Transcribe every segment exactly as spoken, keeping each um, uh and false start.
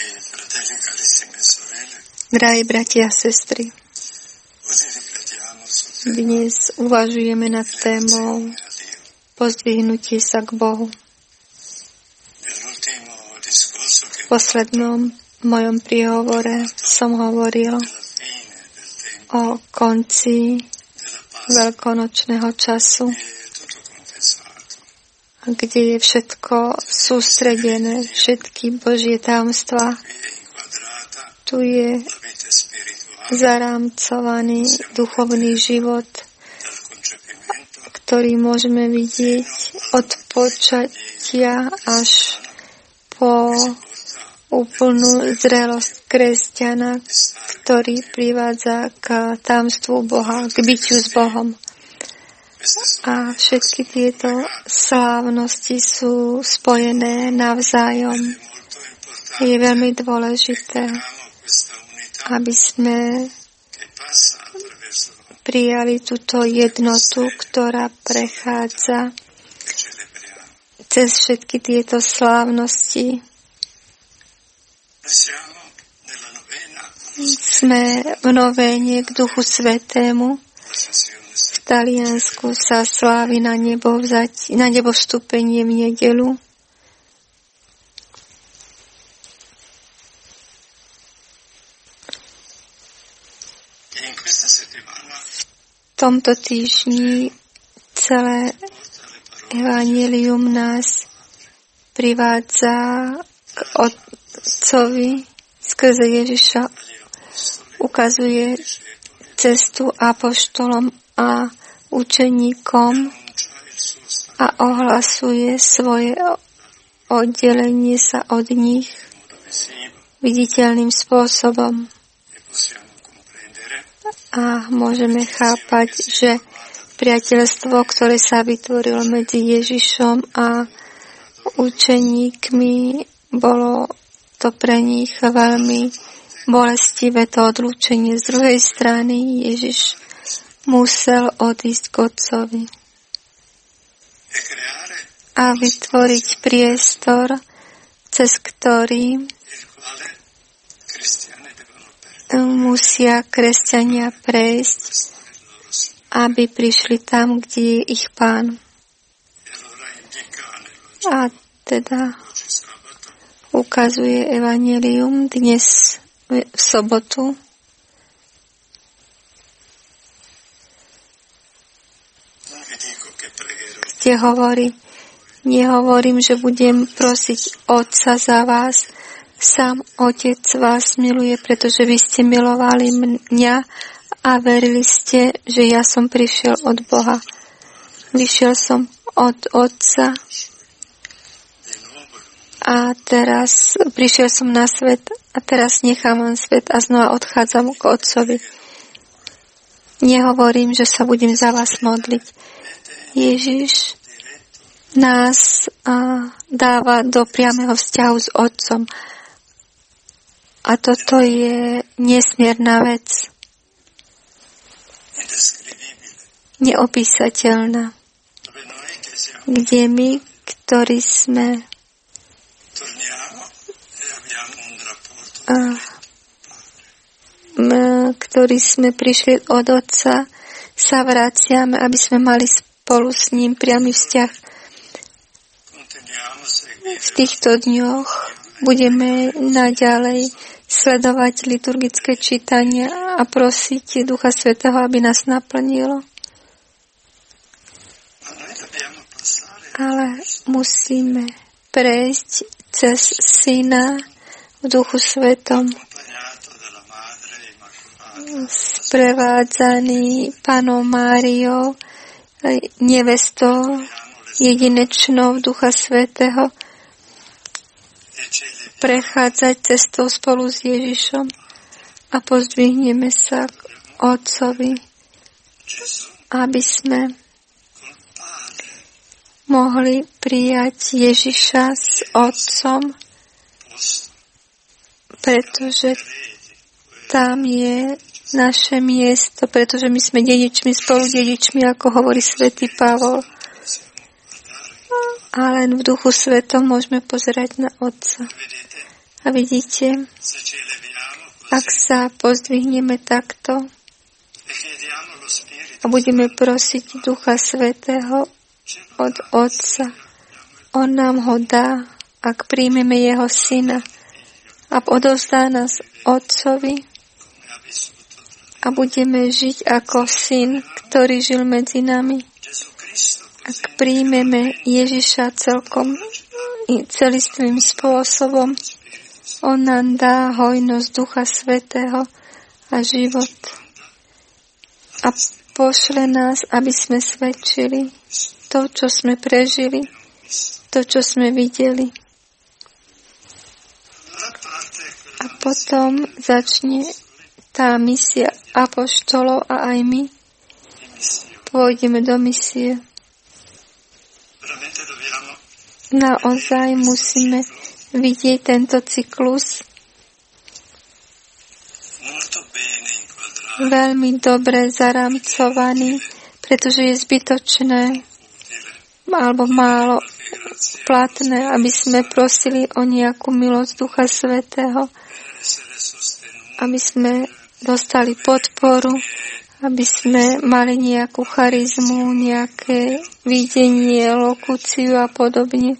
Drahí bratia a sestry, dnes uvažujeme nad témou pozdvihnutie sa k Bohu. V poslednom mojom príhovore som hovoril o konci veľkonočného času, kde je všetko sústredené, všetky Božie tajomstvá. Tu je zarámcovaný duchovný život, ktorý môžeme vidieť od počatia až po úplnú zrelosť kresťana, ktorý privádza k tajomstvu Boha, k bytiu s Bohom. A všetky tieto slávnosti sú spojené navzájom. Je veľmi dôležité, aby sme prijali túto jednotu, ktorá prechádza cez všetky tieto slávnosti. Sme v novéne k Duchu Svätému. V Taliansku sa slávi na nebo, vzať, na nebo vstúpenie v nedeľu. V tomto týždni celé evanjelium nás privádza k Otcovi skrze Ježiša, ukazuje cestu apoštolom a učeníkom a ohlasuje svoje oddelenie sa od nich viditeľným spôsobom. A môžeme chápať, že priateľstvo, ktoré sa vytvorilo medzi Ježišom a učeníkmi, bolo to pre nich veľmi bolestivé, to odlúčenie. Z druhej strany Ježiš musel odísť k Otcovi a vytvoriť priestor, cez ktorý musia kresťania prejsť, aby prišli tam, kde je ich Pán. A teda ukazuje evanjelium dnes v sobotu. Kde hovorí, nehovorím, že budem prosiť Otca za vás, sám Otec vás miluje, pretože vy ste milovali mňa a verili ste, že ja som prišiel od Boha. Vyšiel som od Otca a teraz prišiel som na svet a teraz nechávam svet a znova odchádzam k Otcovi. Nehovorím, že sa budem za vás modliť. Ježiš nás a, dáva do priameho vzťahu s Otcom. A toto je nesmierna vec. Neopísateľná. Kde my, ktorí sme a, m, ktorí sme prišli od Otca, sa vraciame, aby sme mali spolu s ním priamy vzťah. V týchto dňoch budeme naďalej sledovať liturgické čítania a prosiť Ducha Svätého, aby nás naplnilo. Ale musíme prejsť cez Syna v Duchu Svätom, sprevádzaný Pannou Máriou, nevestou jedinečnou Ducha Svätého, prechádzať cestou spolu s Ježišom a pozdvihneme sa k Otcovi, aby sme mohli prijať Ježiša s Otcom, pretože tam je naše miesto, pretože my sme dedičmi, spolu dedičmi, ako hovorí svätý Pavol. A len v Duchu Svetom môžeme pozerať na Otca. A vidíte, ak sa pozdvihneme takto a budeme prosiť Ducha Svätého od Otca, On nám ho dá, ak príjmeme Jeho Syna a odovzdá nás Otcovi a budeme žiť ako Syn, ktorý žil medzi nami. Ak príjmeme Ježiša celkom i celistvým spôsobom, On nám dá hojnosť Ducha Svätého a život a pošle nás, aby sme svedčili to, čo sme prežili, to, čo sme videli. A potom začne tá misia apoštolov a aj my pôjdeme do misie. Naozaj musíme vidieť tento cyklus veľmi dobre zaramcovaný, pretože je zbytočné alebo málo platné, aby sme prosili o nejakú milosť Ducha Svätého, aby sme dostali podporu, aby sme mali nejakú charizmu, nejaké videnie, lokúciu a podobne.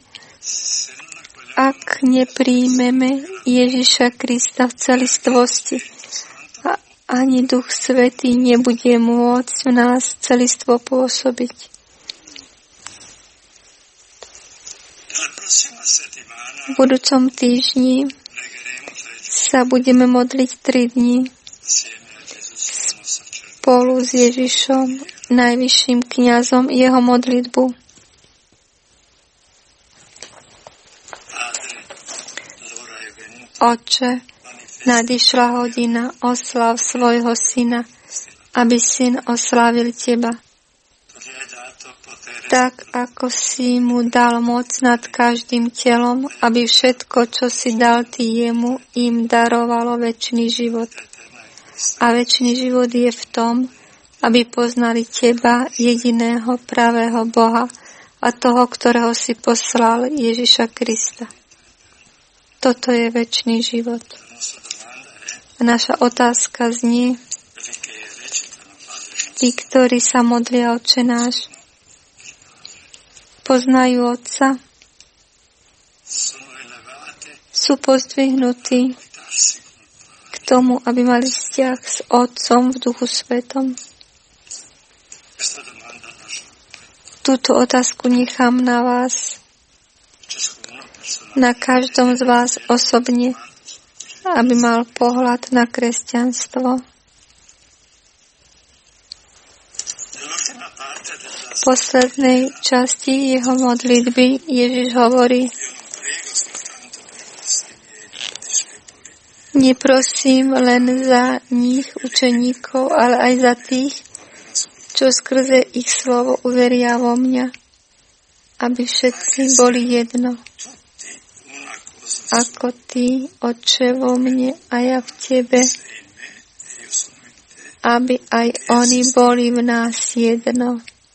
Ak nepríjmeme Ježiša Krista v celistvosti, a ani Duch Svätý nebude môcť v nás celistvo pôsobiť. V budúcom týždni sa budeme modliť tri dni spolu s Ježišom, najvyšším kňazom, jeho modlitbu. Otče, nadišla hodina, oslav svojho syna, aby syn oslávil teba. Tak, ako si mu dal moc nad každým telom, aby všetko, čo si dal ty jemu, im darovalo večný život. A večný život je v tom, aby poznali teba, jediného pravého Boha a toho, ktorého si poslal, Ježiša Krista. Toto je večný život. A naša otázka znie, tí, ktorí sa modlia Otče náš, poznajú Otca, sú pozdvihnutí k tomu, aby mali vzťah s Otcom v Duchu Svätom. Túto otázku nechám na vás, na každom z vás osobne, aby mal pohľad na kresťanstvo. V poslednej časti jeho modlitby Ježiš hovorí: neprosím len za nich, učeníkov, ale aj za tých, čo skrze ich slovo uveria vo mňa, aby všetci boli jedno. Ako ty, Otče, vo mne a ja v tebe, aby aj oni boli v nás jedno.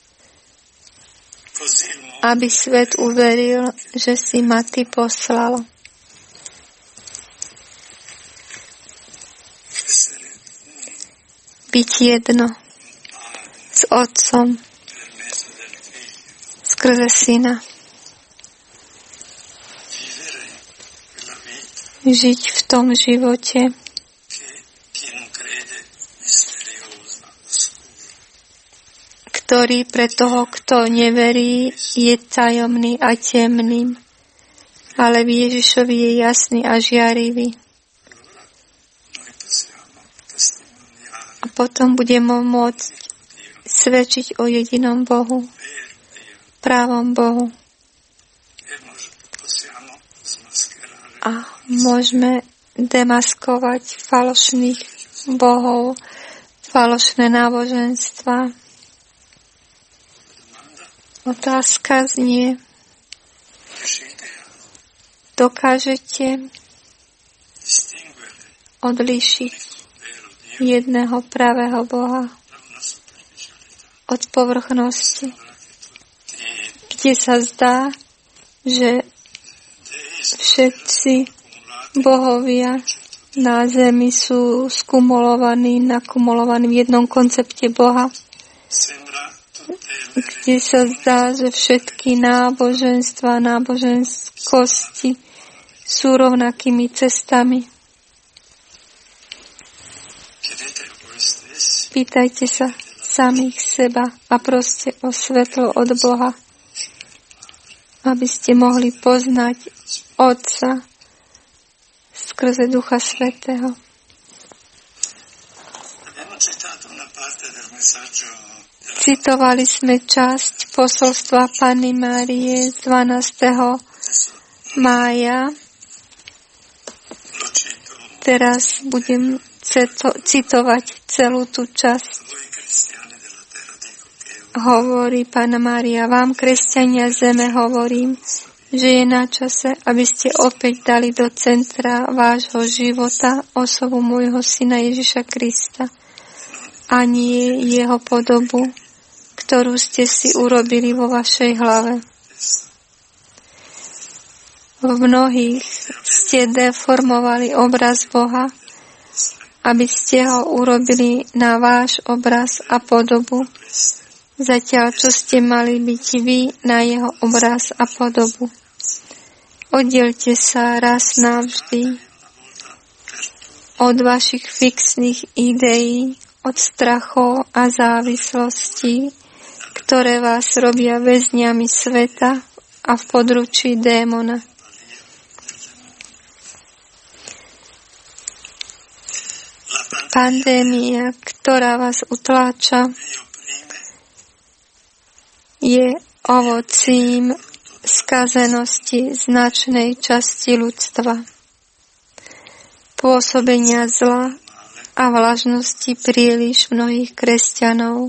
Aby svet uveril, že si ma ty poslal. Byť jedno s Otcom skrze Syna. Žiť v tom živote, ktorý pre toho, kto neverí, je tajomný a temným, ale v Ježišovi je jasný a žiarivý. A potom budeme môcť svedčiť o jedinom Bohu, právom Bohu. A môžeme demaskovať falošných bohov, falošné náboženstva. Otázka znie: dokážete odlíšiť jedného pravého Boha od povrchnosti, kde sa zdá, že všetci bohovia na zemi sú skumulovaní, nakumulovaní v jednom koncepte Boha, kde sa zdá, že všetky náboženstva, náboženskosti sú rovnakými cestami. Pýtajte sa samých seba a proste o svetlo od Boha, aby ste mohli poznať Otca skrze Ducha Svätého. Citovali sme časť posolstva Panny Márie z dvanásteho mája. Teraz budem citovať celú tú časť. Hovorí Panna Mária, vám, kresťania zeme, hovorím, že je na čase, aby ste opäť dali do centra vášho života osobu môjho syna Ježiša Krista a nie jeho podobu, ktorú ste si urobili vo vašej hlave. V mnohých ste deformovali obraz Boha, aby ste ho urobili na váš obraz a podobu, zatiaľ čo ste mali byť vy na jeho obraz a podobu. Oddielte sa raz navždy od vašich fixných ideí, od strachov a závislostí, ktoré vás robia väzňami sveta a v područí démona. Pandémia, ktorá vás utláča, je ovocím skazenosti značnej časti ľudstva, pôsobenia zla a vlažnosti príliš mnohých kresťanov,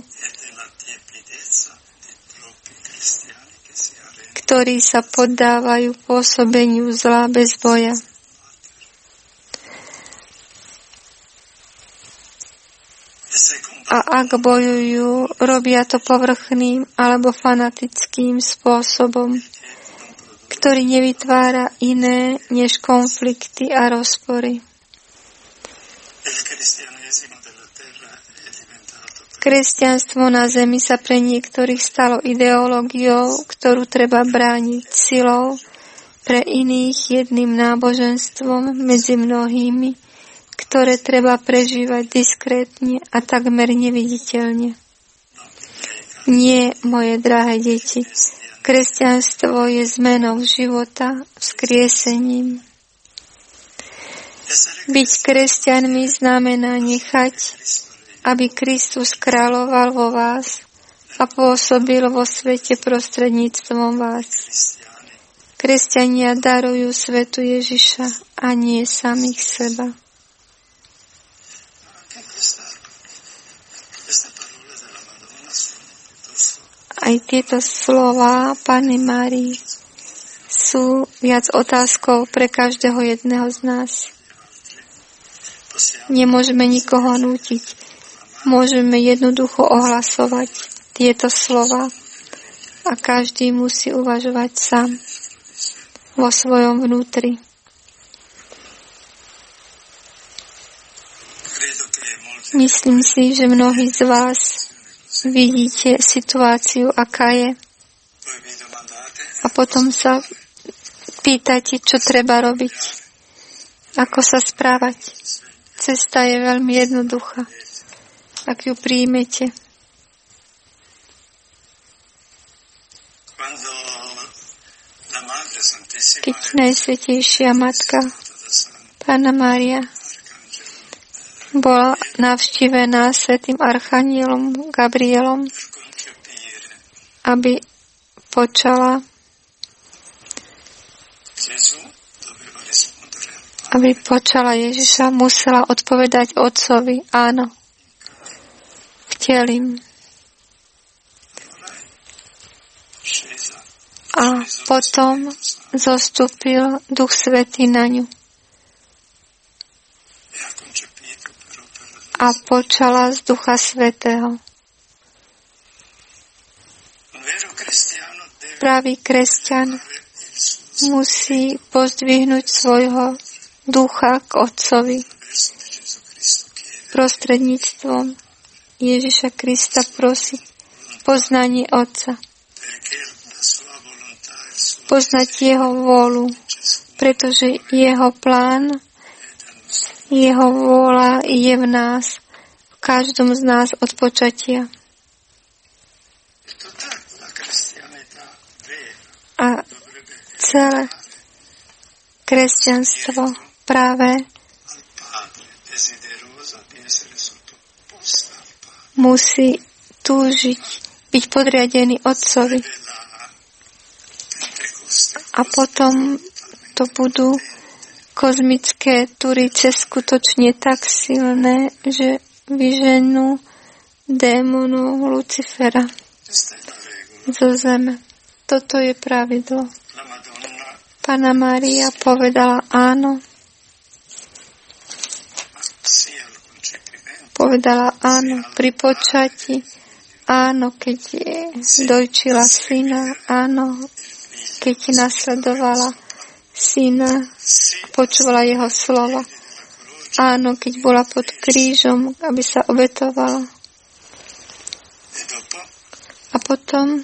ktorí sa poddávajú pôsobeniu zla bez boja. A ak bojujú, robia to povrchným alebo fanatickým spôsobom, ktorý nevytvára iné než konflikty a rozpory. Kresťanstvo na zemi sa pre niektorých stalo ideológiou, ktorú treba brániť silou, pre iných jedným náboženstvom medzi mnohými, ktoré treba prežívať diskrétne a takmer neviditeľne. Nie, moje drahé deti, kresťanstvo je zmenou života, vzkriesením. Byť kresťanmi znamená nechať, aby Kristus kráľoval vo vás a pôsobil vo svete prostredníctvom vás. Kresťania darujú svetu Ježiša a nie samých seba. Aj tieto slová Panny Márii sú viac otázkou pre každého jedného z nás. Nemôžeme nikoho nútiť. Môžeme jednoducho ohlasovať tieto slova a každý musí uvažovať sám vo svojom vnútri. Myslím si, že mnohí z vás vidíte situáciu, aká je, a potom sa pýtate, čo treba robiť, ako sa správať. Cesta je veľmi jednoduchá, ak ju príjmete. Keď Najsvätejšia Matka, Panna Mária, bola navštívená svätým archanielom Gabrielom, aby počala, aby počala Ježiša, musela odpovedať Otcovi áno. Vtelím. A potom zostúpil Duch Svätý na ňu. A počala z Ducha Svätého. Pravý kresťan musí pozdvihnúť svojho ducha k Otcovi. Prostredníctvom Ježiša Krista prosiť poznanie Otca. Poznať Jeho vôľu, pretože Jeho plán, Jeho vôľa je v nás, v každom z nás od počatia. A celé kresťanstvo práve musí túžiť byť podriadený Otcovi. A potom to budú kozmické turice skutočne tak silné, že vyženú démonu Lucifera zo zeme. Toto je pravidlo. Panna Mária povedala áno. Povedala áno pri počati, áno, keď dojčila syna, áno, keď nasledovala syna, počúvala jeho slova, áno, keď bola pod krížom, aby sa obetovala. A potom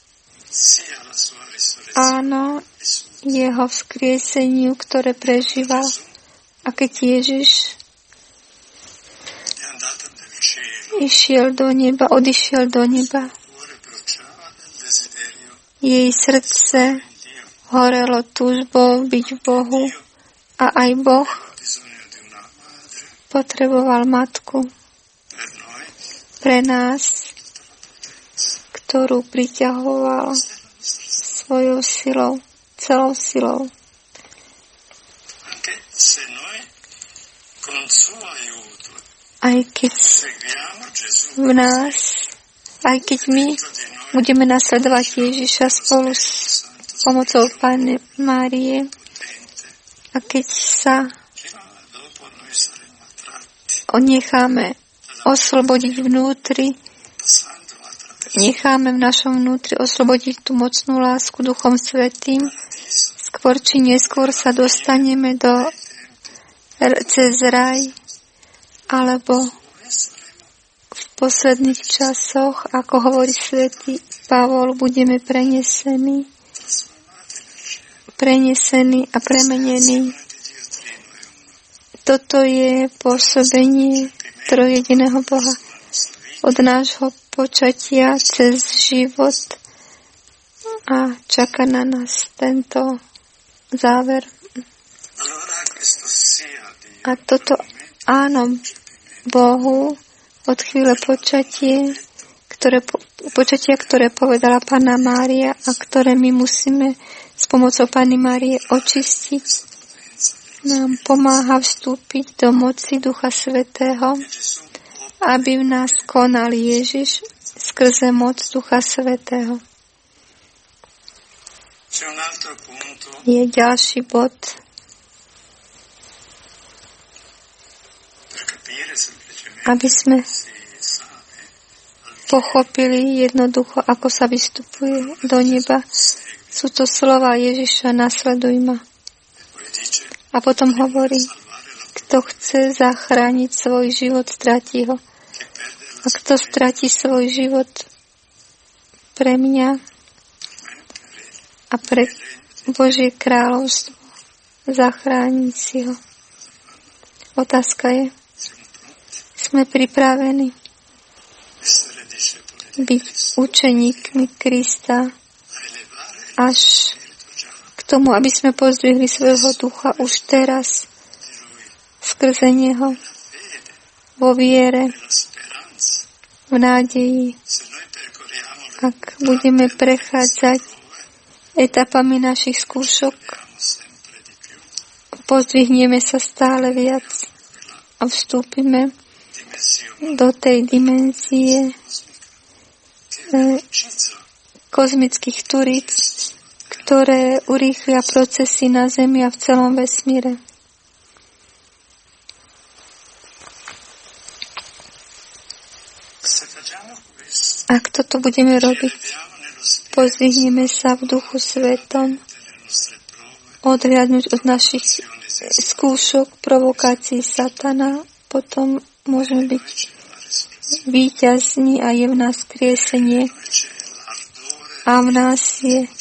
áno, jeho vzkrieseniu, ktoré prežíval. A keď Ježiš išiel do neba, odišiel do neba, jej srdce horelo túžbou byť v Bohu a aj Boh potreboval matku pre nás, ktorú priťahoval svojou silou, celou silou. Aj keď v nás, aj keď my budeme nasledovať Ježiša spolu s pomocou Panny Márie a keď sa necháme oslobodiť vnútri, necháme v našom vnútri oslobodiť tú mocnú lásku Duchom Svätým, skôr či neskôr sa dostaneme do cez raj, alebo v posledných časoch, ako hovorí svätý Pavol, budeme prenesení, prenesení a premenení. Toto je pôsobenie trojjediného Boha od nášho počatia cez život a čaká na nás tento záver. A toto áno Bohu od chvíle počatie, ktoré, počatia, ktoré povedala Panna Mária a ktoré my musíme s pomocou Panny Márie očistiť, nám pomáha vstúpiť do moci Ducha Svätého, aby v nás konal Ježiš skrze moc Ducha Svätého. Je ďalší bod. Aby sme pochopili jednoducho, ako sa vystupuje do neba. Sú to slova Ježiša, nasleduj ma. A potom hovorí, kto chce zachrániť svoj život, stratí ho. A kto stratí svoj život pre mňa a pre Božie kráľovstvo, zachrániť si ho. Otázka je, sme pripravení byť učeníkmi Krista až k tomu, aby sme pozdvihli svojho ducha už teraz skrze Neho vo viere, v nádeji. Ak budeme prechádzať etapami našich skúšok, pozdvihneme sa stále viac a vstúpime do tej dimenzie e, kozmických turíc, ktoré urýchlia procesy na Zemi a v celom vesmíre. Ak toto budeme robiť, pozdvihneme sa v Duchu Svetom, odhliadnúť od našich skúšok, provokácií satana, potom môžeme byť víťazní a je v nás skriesenie a v nás je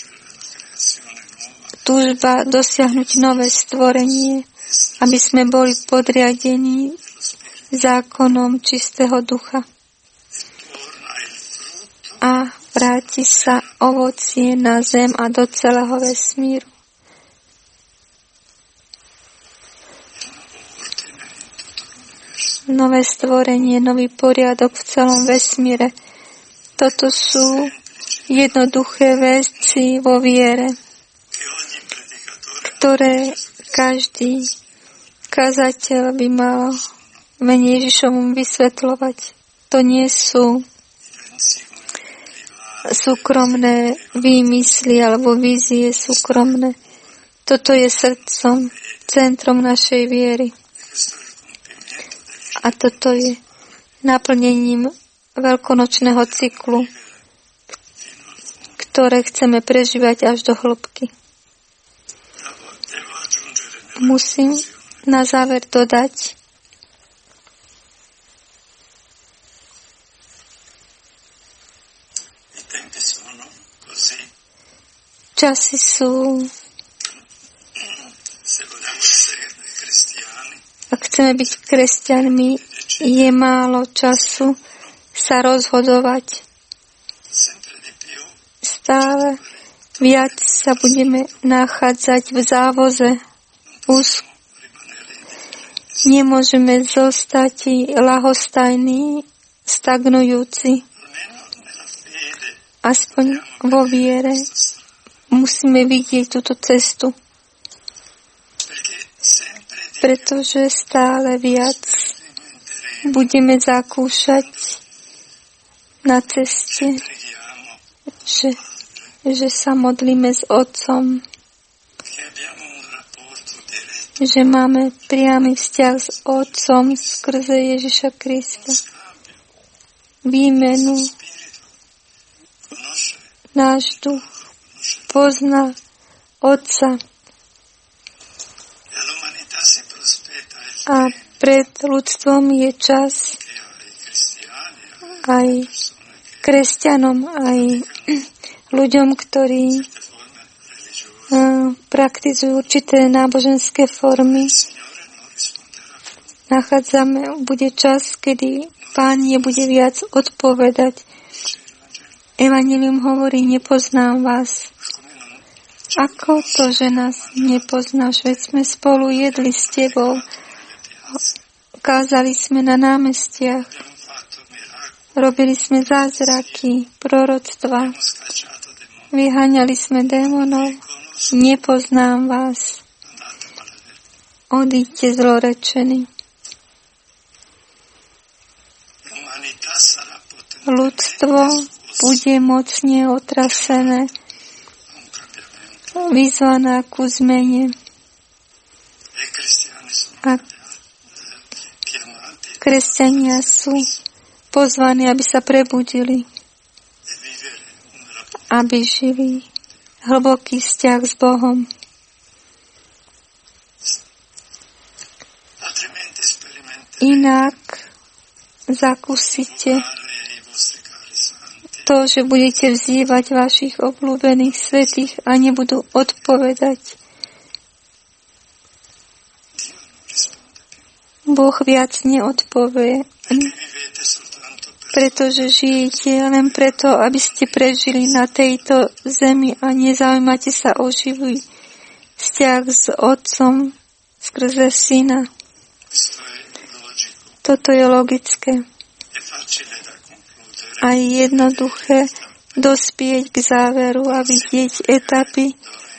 túžba dosiahnuť nové stvorenie, aby sme boli podriadení zákonom čistého ducha. A vráti sa ovocie na zem a do celého vesmíru. Nové stvorenie, nový poriadok v celom vesmíre. Toto sú jednoduché veci vo viere, ktoré každý kazateľ by mal mene Ježišovom vysvetľovať. To nie sú súkromné výmysly alebo vízie súkromné. Toto je srdcom, centrom našej viery. A toto je naplnením veľkonočného cyklu, ktoré chceme prežívať až do hĺbky. Musím na záver dodať, časy sú, ak chceme byť kresťanmi, je málo času sa rozhodovať. Stále viac sa budeme nachádzať v závoze. Už nemôžeme zostať ľahostajní, stagnujúci. Aspoň vo viere musíme vidieť túto cestu. Pretože stále viac budeme zakúšať na ceste, že, že sa modlíme s Otcom, že máme priamy vzťah s Otcom skrze Ježiša Krista. Výmenu náš duch pozná Otca. A pred ľudstvom je čas aj kresťanom, aj ľuďom, ktorí uh, praktizujú určité náboženské formy. Nachádzame, bude čas, kedy Pán nebude viac odpovedať. Evanjelium hovorí, nepoznám vás. Ako to, že nás nepoznáš? Veď sme spolu jedli s tebou. Kázali sme na námestiach. Robili sme zázraky, proroctva. Vyháňali sme démonov. Nepoznám vás. Odíďte zlorečení. Ľudstvo bude mocne otrasené, vyzvaná ku zmene. A kresťania sú pozvaní, aby sa prebudili, aby žili hlboký vzťah s Bohom. Inak zakúsite to, že budete vzývať vašich obľúbených svätých a nebudú odpovedať. Boh viac neodpovie, pretože žijete len preto, aby ste prežili na tejto zemi a nezaujímate sa o živý vzťah s Otcom skrze Syna. Toto je logické. A je jednoduché dospieť k záveru a vidieť etapy,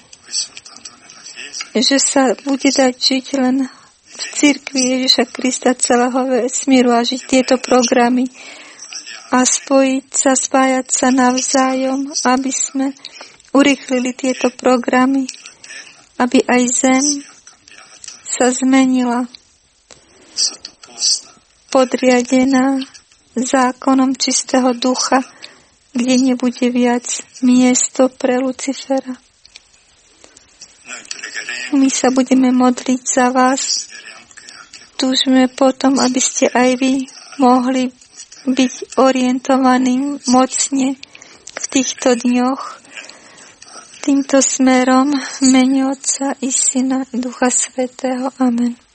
že sa bude dať žiť len v cirkvi Ježiša Krista celého vesmíru a žiť tieto programy a spojiť sa, spájať sa navzájom, aby sme urýchlili tieto programy, aby aj zem sa zmenila, podriadená zákonom čistého ducha, kde nebude viac miesto pre Lucifera. My sa budeme modliť za vás. Túžime potom, aby ste aj vy mohli byť orientovaní mocne v týchto dňoch týmto smerom v mene Otca i Syna i Ducha Svätého. Amen.